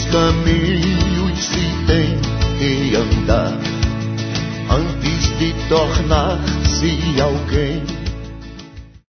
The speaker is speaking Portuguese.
caminhos se tem que andar antes de tornar-se alguém.